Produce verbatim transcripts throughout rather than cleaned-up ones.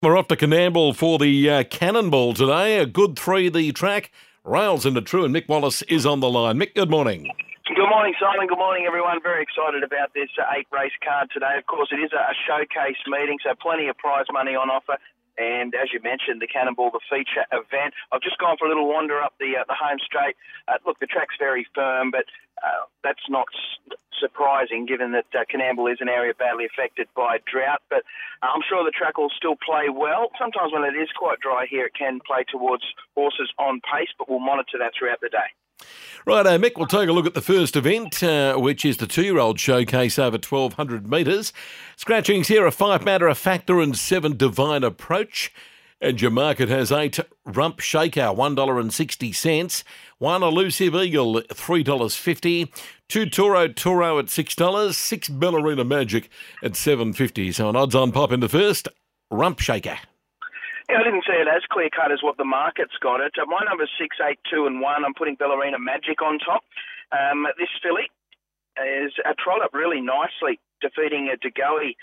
We're off to Canamble for the uh, Cannonball today. A good three, the track. Rails into True, and Mick Wallace is on the line. Mick, good morning. Good morning, Simon. Good morning, everyone. Very excited about this uh, eight-race card today. Of course, it is a, a showcase meeting, so plenty of prize money on offer. And as you mentioned, the Cannonball, the feature event. I've just gone for a little wander up the uh, the home straight. Uh, look, the track's very firm, but uh, that's not s- surprising given that uh, Canamble is an area badly affected by drought. But uh, I'm sure the track will still play well. Sometimes when it is quite dry here, it can play towards horses on pace, but we'll monitor that throughout the day. Right, uh, Mick, we'll take a look at the first event, uh, which is the two-year-old showcase over twelve hundred metres. Scratchings here are five Matter of Factor and seven Divine Approach. And your market has eight Rump Shaker, one dollar sixty. One Elusive Eagle, three dollars fifty. Two Toro Toro at six dollars. Six Ballerina Magic at seven dollars fifty. So an odds-on pop in the first, Rump Shaker. Yeah, I didn't see it as clear-cut as what the market's got it. Uh, my number's six, eight, two and one. I'm putting Ballerina Magic on top. Um, this filly is a trot up really nicely, defeating a Degoe,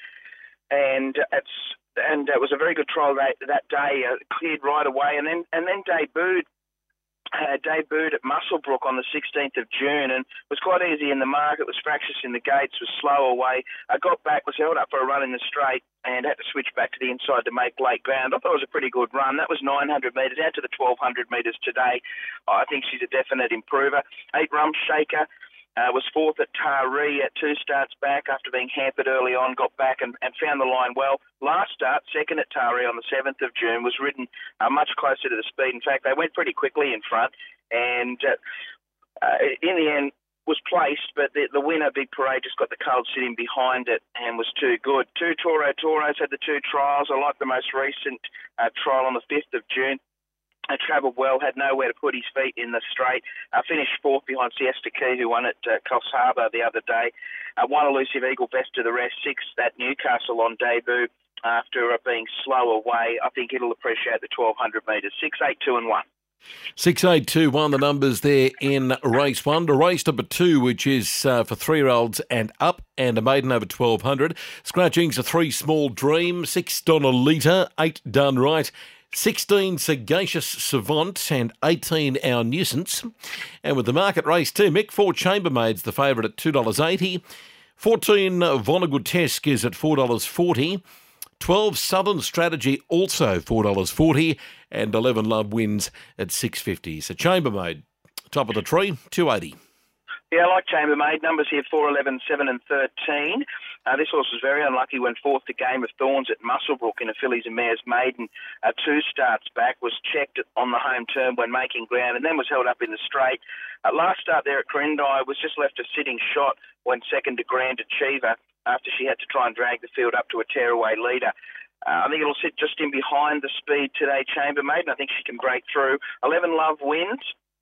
and it's and it was a very good trial that, that day. Uh, cleared right away, and then and then debuted. Uh, debuted at Muswellbrook on the sixteenth of June and was quite easy in the mark. It was fractious in the gates, was slow away. I got back, was held up for a run in the straight and had to switch back to the inside to make late ground. I thought it was a pretty good run. That was nine hundred metres, out to the twelve hundred metres today. I think she's a definite improver. Eight Rump Shaker. Uh, was fourth at Taree at two starts back after being hampered early on, got back and, and found the line well. Last start, second at Taree on the seventh of June, was ridden uh, much closer to the speed. In fact, they went pretty quickly in front and uh, uh, in the end was placed, but the, the winner, Big Parade, just got the cold sitting behind it and was too good. Two Toro Toros had the two trials. I like the most recent uh, trial on the fifth of June. Uh, travelled well, had nowhere to put his feet in the straight. Uh, finished fourth behind Siesta Key, who won at uh, Coffs Harbour the other day. Uh, one Elusive Eagle, best of the rest. Sixth at Newcastle on debut after uh, being slow away. I think it'll appreciate the twelve hundred metres. Six, eight, two and one. Six, eight, two, one, the numbers there in race one. To race number two, which is uh, for three-year-olds and up, and a maiden over twelve hundred. Scratchings are three Small Dream, six Donalita, eight Done Right, sixteen Sagacious Savant and eighteen Our Nuisance. And with the market race too, Mick, four Chambermaids, the favourite at two dollars eighty. fourteen Vonnegutesk is at four dollars forty. twelve Southern Strategy also four dollars forty. And eleven Love Wins at six dollars fifty. So Chambermaid, top of the tree, two dollars eighty. Yeah, I like Chambermaid. Numbers here four, eleven, seven and thirteen. Uh, this horse was very unlucky when fourth to Game of Thorns at Muswellbrook in a Fillies and Mares maiden. Uh, two starts back, was checked on the home turn when making ground and then was held up in the straight. Uh, last start there at Corindai was just left a sitting shot when second to Grand Achiever after she had to try and drag the field up to a tearaway leader. Uh, I think it'll sit just in behind the speed today, Chambermaid, and I think she can break through. eleven Love Wins.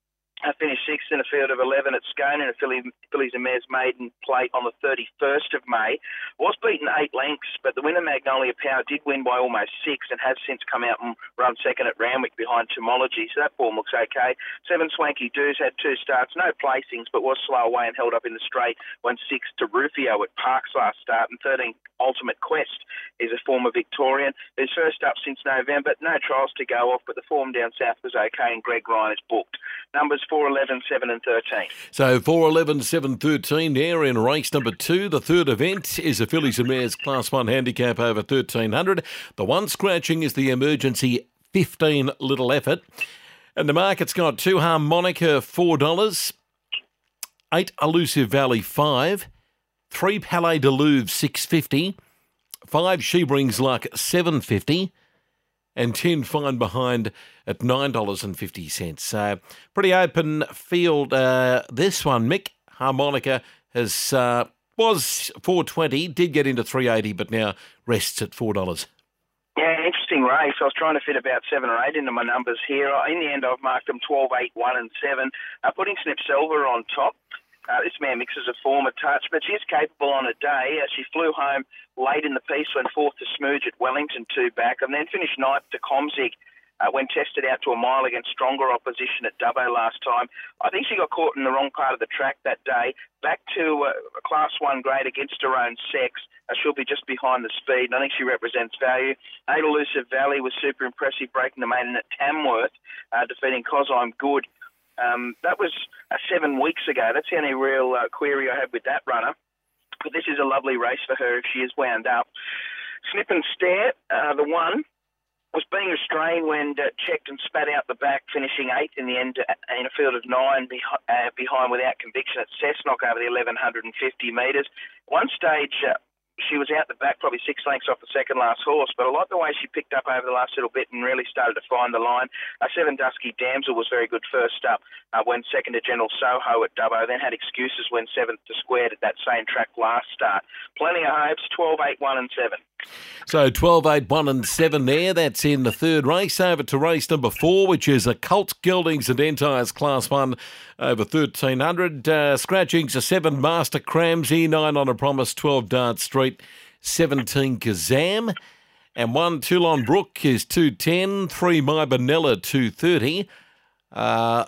I finished sixth in a field of eleven at Scone in a Philly, Phillies and Mares maiden plate on the thirty-first of May. Was beaten eight lengths, but the winner, Magnolia Power, did win by almost six and has since come out and run second at Randwick behind Tomology, so that form looks okay. Seven Swanky Doos had two starts, no placings, but was slow away and held up in the straight when six to Rufio at Parks last start, and thirteen Ultimate Quest is a former Victorian. His first up since November, no trials to go off, but the form down south was okay and Greg Ryan is booked. Numbers four, eleven, seven and thirteen. So four, eleven, seven, thirteen there in race number two. The third event is a Fillies and Mares Class one handicap over thirteen hundred. The one scratching is the emergency fifteen Little Effort. And the market's got two Harmonica, four dollars. Eight Elusive Valley, five dollars. Three Palais de Louvre, six dollars fifty. Five She Brings Luck, seven dollars fifty. And ten Fine Behind at nine dollars fifty. So pretty open field uh, this one. Mick, Harmonica has uh, was four dollars twenty, did get into three dollars eighty, but now rests at four dollars. Yeah, interesting race. I was trying to fit about seven or eight into my numbers here. In the end, I've marked them twelve, eight, one and seven. Uh, putting Snip Silver on top. Uh, this man mixes a form a touch, but she's capable on a day. Uh, she flew home late in the piece, went fourth to Smooge at Wellington, two back, and then finished ninth to Comzig uh, when tested out to a mile against stronger opposition at Dubbo last time. I think she got caught in the wrong part of the track that day. Back to uh, a Class one grade against her own sex. Uh, she'll be just behind the speed, and I think she represents value. Eight Elusive Valley was super impressive, breaking the maiden at Tamworth, uh, defeating Cos I'm Good. Um, that was uh, seven weeks ago. That's the only real uh, query I had with that runner. But this is a lovely race for her if she is wound up. Snip and Stare, uh, the one, was being restrained when uh, checked and spat out the back, finishing eighth in the end uh, in a field of nine beh- uh, behind without conviction at Cessnock over the eleven fifty metres. One stage, uh, she was out the back, probably six lengths off the second last horse, but I like the way she picked up over the last little bit and really started to find the line. Uh, Seven Dusky Damsel was very good first up, uh, went second to General Soho at Dubbo, then had excuses when seventh to Squared at that same track last start. Plenty of hopes, twelve, eight, one and seven. So twelve, eight, one and seven there. That's in the third race. Over to race number four, which is a Colt Geldings and Entires Class one over thirteen hundred. Uh, scratchings a seven Master Cramsey, nine on a Promise, twelve Dart Street, seventeen Kazam. And one Toulon Brook is two ten, three My Benella two thirty. Uh,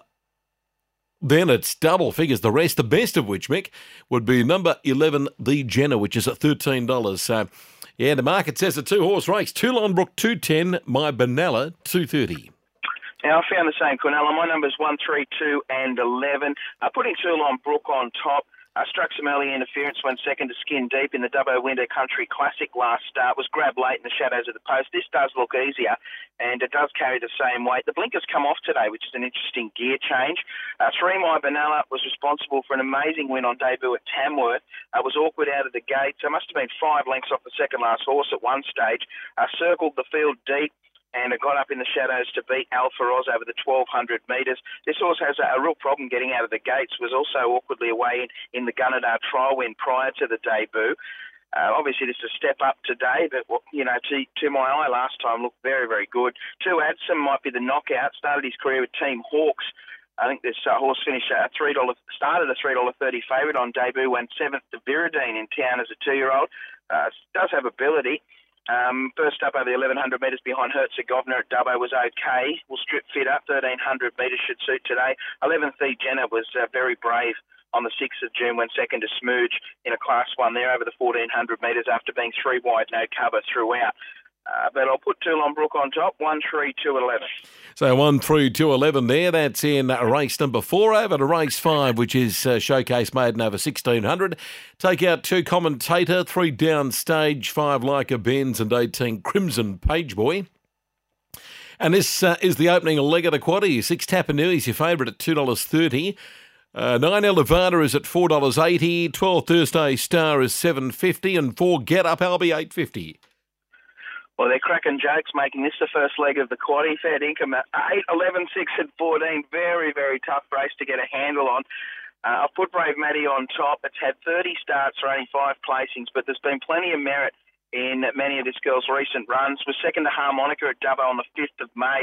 Then it's double figures. The rest, the best of which, Mick, would be number eleven, The Jenner, which is at thirteen dollars. So, yeah, the market says a two-horse race. Toulon Brook two ten, My Benella two thirty. Now, I found the same, Quinella. My numbers one, three, two and eleven. Uh, putting Toulon Brook on top. Uh, struck some early interference, went second to Skin Deep in the Dubbo Winter Country Classic last start. Was grabbed late in the shadows of the post. This does look easier, and it does carry the same weight. The blinkers come off today, which is an interesting gear change. Uh, three My Benella was responsible for an amazing win on debut at Tamworth. Uh, was awkward out of the gate, so must have been five lengths off the second last horse at one stage. Uh, circled the field deep, and it got up in the shadows to beat Alpha Oz over the twelve hundred metres. This horse has a, a real problem getting out of the gates, was also awkwardly away in, in the Gunnedah trial win prior to the debut. Uh, obviously, this is a step up today, but, you know, to, to my eye last time looked very, very good. Two Adsum might be the knockout. Started his career with Team Hawks. I think this uh, horse finished a three dollars, started a three dollars thirty favourite on debut, went seventh to Viridine in town as a two-year-old. Uh, does have ability. Um, first up over the eleven hundred metres behind Herzegovina at Dubbo was okay. Will strip fit up. thirteen hundred metres should suit today. eleventh The Jenner was uh, very brave on the sixth of June, went second to Smooge in a Class one there over the fourteen hundred metres after being three wide, no cover throughout. Uh, but I'll put Toulon Brook on top, one, three, two, eleven. So one, three, two, eleven there. That's in race number four. Over to race five, which is uh, Showcase Maiden over sixteen hundred. Take out two Commentator, three Downstage, five Leica Benz and eighteen Crimson Pageboy. And this uh, is the opening leg of the quaddy. Six Tapanui is your favourite at two dollars thirty. Uh, nine Elevada is at four dollars eighty. twelve Thursday Star is seven dollars fifty. And four Get Up Albie eight dollars fifty. Well, they're cracking jokes making this the first leg of the quaddy. Fair income at eight, eleven, six and fourteen. Very, very tough race to get a handle on. Uh, I've put Brave Maddie on top. It's had thirty starts for only five placings, but there's been plenty of merit in many of this girl's recent runs. Was second to Harmonica at Dubbo on the fifth of May.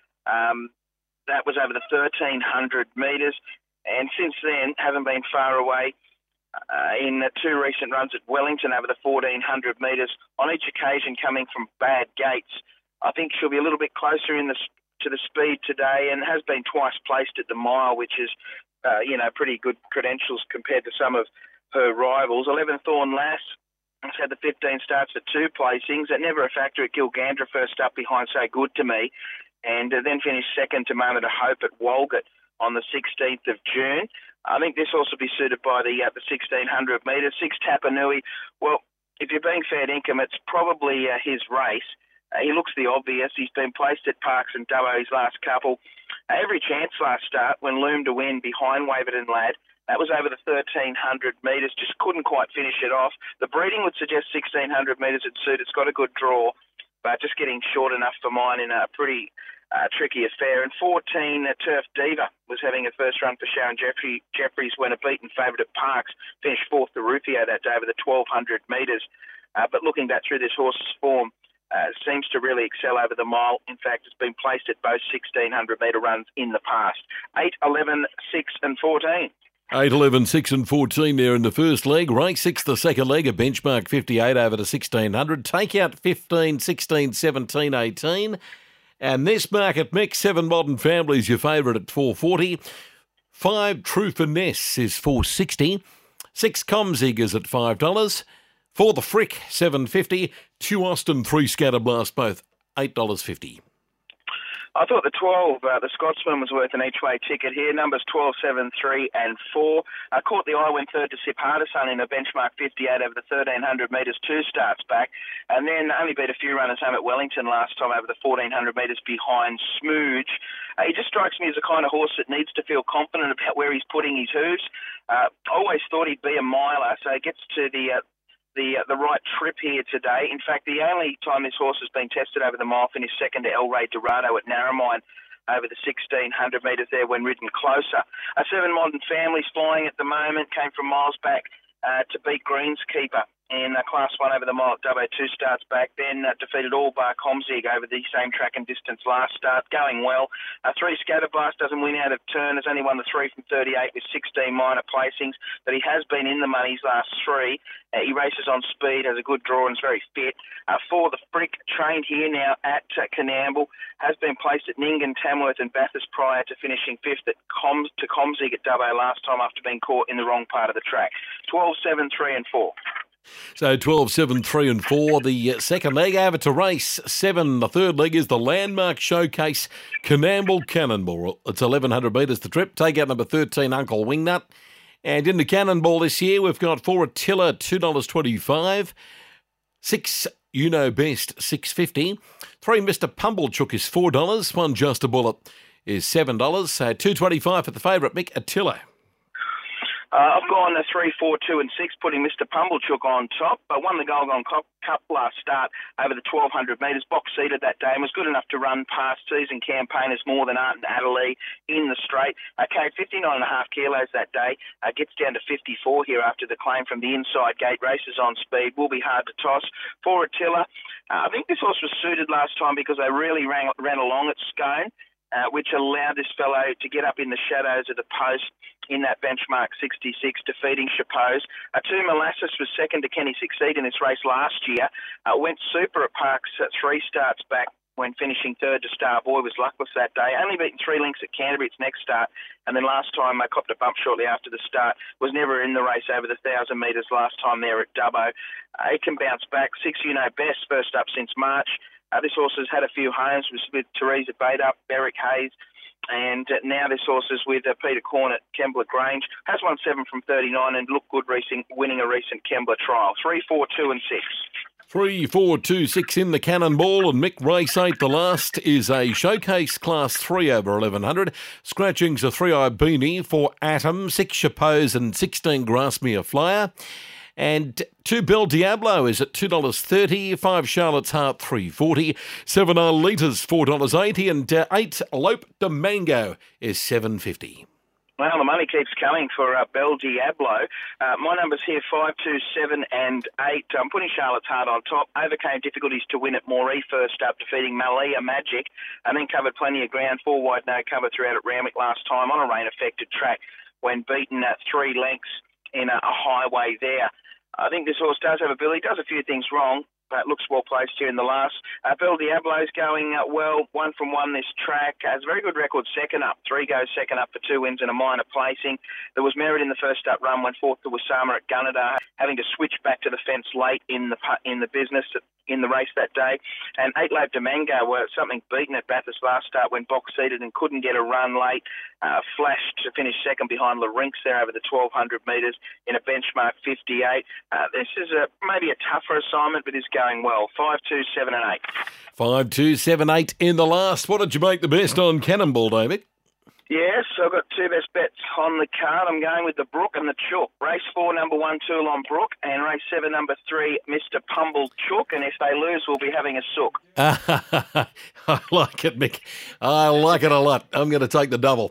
Um, that was over the thirteen hundred metres. And since then, haven't been far away. Uh, in uh, two recent runs at Wellington over the fourteen hundred metres, on each occasion coming from bad gates. I think she'll be a little bit closer in the, to the speed today, and has been twice placed at the mile, which is, uh, you know, pretty good credentials compared to some of her rivals. eleven Thorn Lass has had the fifteen starts for two placings. At Never a Factor at Gilgandra, first up behind So Good to Me, and uh, then finished second to Moment of Hope at Walgett on the sixteenth of June. I think this also be suited by the uh, the sixteen hundred metres. Six Tapanui. Well, if you're being fair income, it's probably uh, his race. Uh, he looks the obvious. He's been placed at Parks and Dubbo his last couple. Uh, every chance last start when loomed to win behind Waverton Lad. That was over the thirteen hundred metres. Just couldn't quite finish it off. The breeding would suggest sixteen hundred metres would suit. It's got a good draw, but just getting short enough for mine in a pretty Uh, tricky affair. And fourteen, uh, Turf Diva was having a first run for Sharon Jeffrey, Jeffries when a beaten favourite at Parks. Finished fourth to Rufio that day over the twelve hundred metres. Uh, but looking back through this horse's form, uh, seems to really excel over the mile. In fact, it's been placed at both sixteen hundred metre runs in the past. eight, eleven, six and fourteen. eight, eleven, six and fourteen there in the first leg. Race six, the second leg, a benchmark fifty-eight over to sixteen hundred. Take out fifteen, sixteen, seventeen, eighteen. And this market mix, seven Modern Families, your favourite at four forty. Five True Finesse is four sixty. Six Comziggers at five dollars. For the Frick, seven fifty. Two Austin, three Scatterblast, both eight dollars fifty. I thought the twelve, uh, the Scotsman, was worth an each-way ticket here. Numbers twelve, seven, three and four. I uh, caught the eye, went third to Sip Hardison in a benchmark fifty-eight over the thirteen hundred metres, two starts back. And then only beat a few runners home at Wellington last time over the fourteen hundred metres behind Smooge. Uh, he just strikes me as the kind of horse that needs to feel confident about where he's putting his hooves. Uh, always thought he'd be a miler, so he gets to the... Uh, the uh, the right trip here today. In fact, the only time this horse has been tested over the mile, finished second to El Rey Dorado at Narromine over the sixteen hundred metres there when ridden closer. Uh, seven Modern Families flying at the moment, came from miles back uh, to beat Greenskeeper in uh, Class one over the mile at Dubbo, two starts back. Then uh, defeated All Bar Comzig over the same track and distance last start, going well. Uh, three Scatterblast doesn't win out of turn, has only won the three from thirty-eight with sixteen minor placings, but he has been in the money's last three. Uh, he races on speed, has a good draw and is very fit. Uh, for the Frick, trained here now at uh, Canamble, has been placed at Ningen, Tamworth and Bathurst prior to finishing fifth at Com- to Comzig at Dubbo last time after being caught in the wrong part of the track. twelve, seven, three and four. So twelve, seven, three and four. The second leg over to race seven. The third leg is the Landmark Showcase Canamble Cannonball. It's eleven hundred metres the trip. Take out number thirteen, Uncle Wingnut. And in the Cannonball this year, we've got four Attila, two dollars twenty-five. Six You Know Best, six fifty. Three Mister Pumblechook is four dollars. One Just a Bullet is seven dollars. So two twenty-five for the favourite, Mick Attila. Uh, I've gone a three, four, two and six, putting Mister Pumblechook on top. I won the Golgon Cup last start over the twelve hundred metres, box seated that day, and was good enough to run past season campaigners more than Art and Adelaide in the straight. I carried fifty-nine and a half kilos that day, uh, gets down to fifty-four here after the claim from the inside gate, races on speed, will be hard to toss. For Attila, uh, I think this horse was suited last time because they really ran, ran along at Scone. Uh, which allowed this fellow to get up in the shadows of the post in that benchmark sixty-six, defeating Chapeau's. Uh, two Molasses was second to Kenny Succeed in this race last year. Uh, went super at Parks at three starts back when finishing third to Star Boy, was luckless that day. Only beaten three links at Canterbury its next start. And then last time I copped a bump shortly after the start. Was never in the race over the one thousand metres last time there at Dubbo. Uh, it can bounce back. Six You Know Best, first up since March. Uh, this horse has had a few homes with, with Teresa Bader, Beric Hayes, and uh, now this horse is with uh, Peter Corn at Kembla Grange. Has won seven from thirty-nine and looked good recent, winning a recent Kembla trial. Three, four, two and six. Three, four, two, six in the Cannonball, and Mick race eight. The last is a Showcase Class three over eleven hundred. Scratchings a three-eye beanie for Atom, six Chapeau's and sixteen Grassmere Flyer. And two Bel Diablo is at two dollars thirty, five Charlotte's Heart three dollars forty, seven Litres four dollars eighty, and uh, eight Lope de Mango is seven dollars fifty. Well, the money keeps coming for uh, Bel Diablo. Uh, my numbers here, five, two, seven and eight. I'm putting Charlotte's Heart on top. Overcame difficulties to win at Moree first up, defeating Malia Magic, and then covered plenty of ground. Four wide no cover throughout at Randwick last time on a rain-affected track when beaten at three lengths in a, a highway there. I think this horse does have ability, does a few things wrong, but looks well placed here in the last. Uh, Bel Diablo's going uh, well, one from one this track. Has a very good record second up. Three goes second up for two wins and a minor placing. There was merit in the first up run, went fourth to Wasama at Gunnedah, having to switch back to the fence late in the in the business in the race that day. And eight Lope de Mango were something beaten at Bathurst last start when box seated and couldn't get a run late. Uh, flashed to finish second behind Larynx there over the twelve hundred metres in a benchmark fifty-eight. Uh, this is a maybe a tougher assignment, but is going well. Five, two, seven and eight. Five, two, seven, eight in the last. What did you make the best on Cannonball, David? Yes, I've got two best bets on the card. I'm going with the Brook and the Chook. Race four, number one, Toulon Brook, and race seven, number three, Mister Pumblechook. And if they lose, we'll be having a sook. I like it, Mick. I like it a lot. I'm going to take the double.